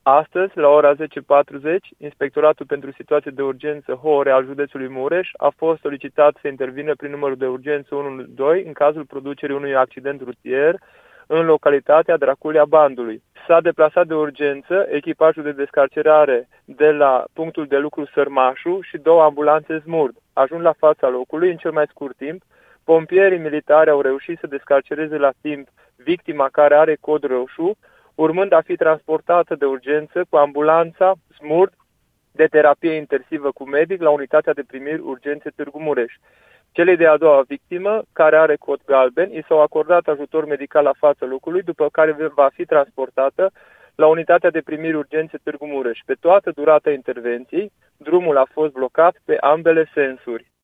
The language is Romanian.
Astăzi, la ora 10:40, Inspectoratul pentru Situații de Urgență HORE al județului Mureș a fost solicitat să intervină prin numărul de urgență 112 în cazul producerii unui accident rutier în localitatea Draculia Bandului. S-a deplasat de urgență echipajul de descarcerare de la punctul de lucru Sărmașu și 2 ambulanțe SMURD. Ajung la fața locului în cel mai scurt timp. Pompierii militari au reușit să descarcereze la timp victima care are cod roșu, urmând a fi transportată de urgență cu ambulanța SMURD de terapie intensivă cu medic la unitatea de primiri urgențe Târgu Mureș. Celei de-a doua victimă, care are cod galben, i s-au acordat ajutor medical la fața locului, după care va fi transportată la unitatea de primiri urgențe Târgu Mureș. Pe toată durata intervenției, drumul a fost blocat pe ambele sensuri.